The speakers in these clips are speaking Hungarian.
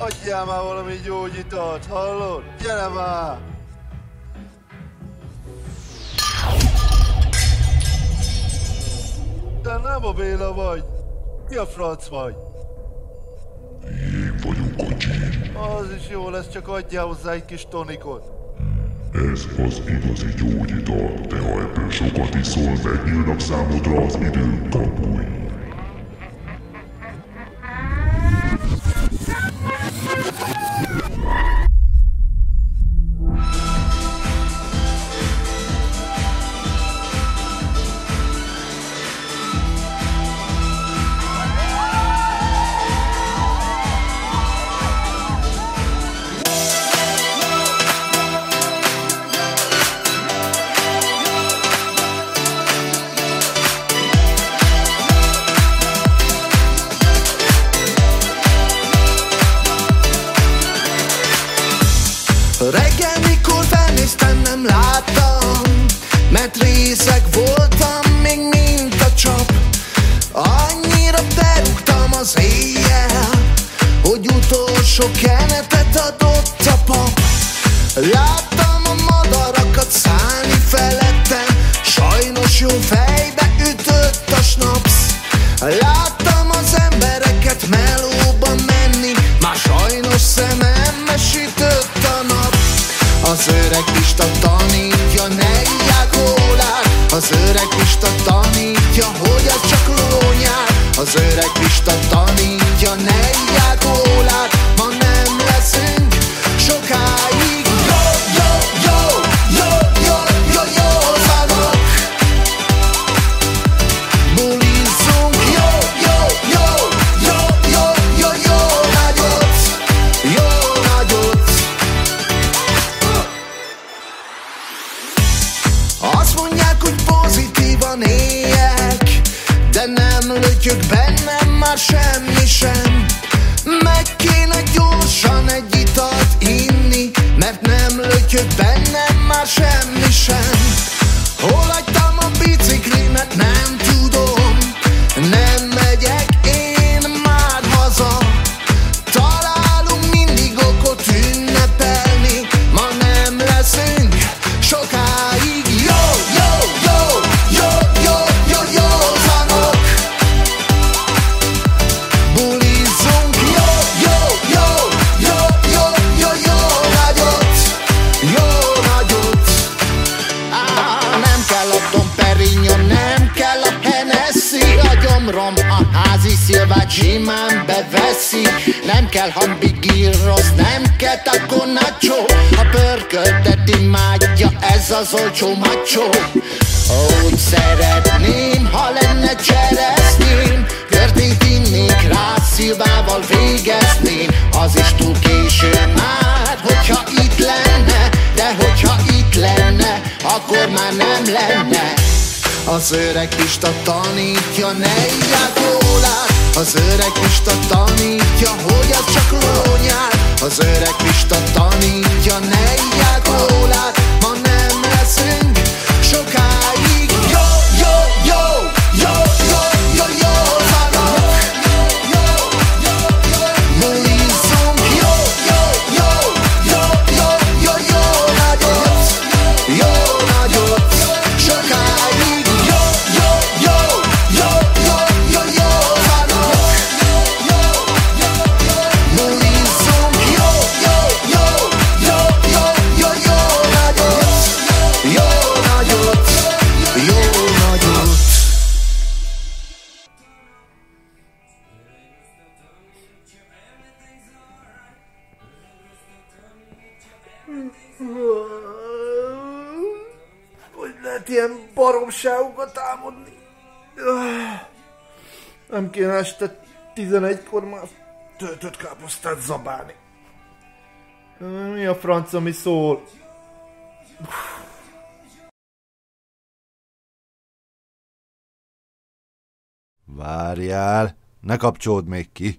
Adjál már valami gyógyitalt, hallod? Gyere már! Te nem a Béla vagy. Mi a franc vagy? Én vagyok a Jim. Az is jó lesz, csak adjál hozzá egy kis tonikot. Ez az igazi gyógyital, de ha ebből sokat iszol, megnyílnak számodra az idők kapui. Reggel, mikor felnéztem, nem láttam, mert részeg voltam, még mint a csap. Annyira berúgtam az éjjel, hogy utolsó kenetet adott a pap. Láttam a madarakat szállni felettem, sajnos jó fejbe ütött a snapsz. Láttam az embereket melóba menni, már sajnos szememmel sütött a nap. Az öreg Pista tanítja, ne igyál kólát. Az öreg Pista tanítja, hogy az csak lónyár. Az öreg Pista tanítja, ne igyál kólát. Ma nem leszünk sokáig. Jó, jó, jó, jó, jó, jó, józanok. Bulizzunk, jó, jó, jó, jó, jó, jó, jó nagyot. Jó nagyot. Azt mondják, hogy pozitívan éljek, de nem lötyög bennem már semmi sem. Meg kéne gyorsan egy italt inni, mert nem lötyög bennem már semmi sem. Hol hagytam a biciklimet, nem tudom, nem megyek én már haza. Találunk mindig okot ünnepelni, ma nem leszünk sokáig. Jó, jó, jó, jó, jó, jó, józanok. Bulizzunk, jó, jó, jó, jó, jó, jó, jó nagyot. Jó nagyot. Nem kell a Dom Perignon, nem kell a Hennessy. A gyomrom a házi szilvát simán beveszi. Nem kell hamburgeros, nem kell taco nacho. A pörköltet imádja ez az olcsó macho. Úgy szeretném, ha lenne cseresznyém, körtét innék rá, szilvával végezném. Az is túl késő már, hogyha itt lenne, de hogyha itt lenne, akkor már nem lenne. Az öreg Pista tanítja, ne igyál kólát. Az öreg Pista tanítja, hogy az csak lónyár. Az öreg Pista tanítja, ne igyál kólát. Ma nem leszünk sokáig. Jó, jó, jó, jó, jó, jó, józanok. Bulizzunk, jó, jó, jó, jó, jó, jó, jó nagyot. Jó nagyot. Sokáig. Jó, jó, jó, jó, jó, jó, józanok. Bulizzunk, jó, jó, jó, jó, jó, jó, jó nagyot. Jó nagyot. Jó nagyot. Hogy lehet ilyen baromságokat álmodni? Nem kéne este 11-kor már töltött káposztát zabálni. Mi a franc, ami szól? Várjál, ne kapcsolód még ki.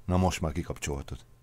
Na most már kikapcsolhatod.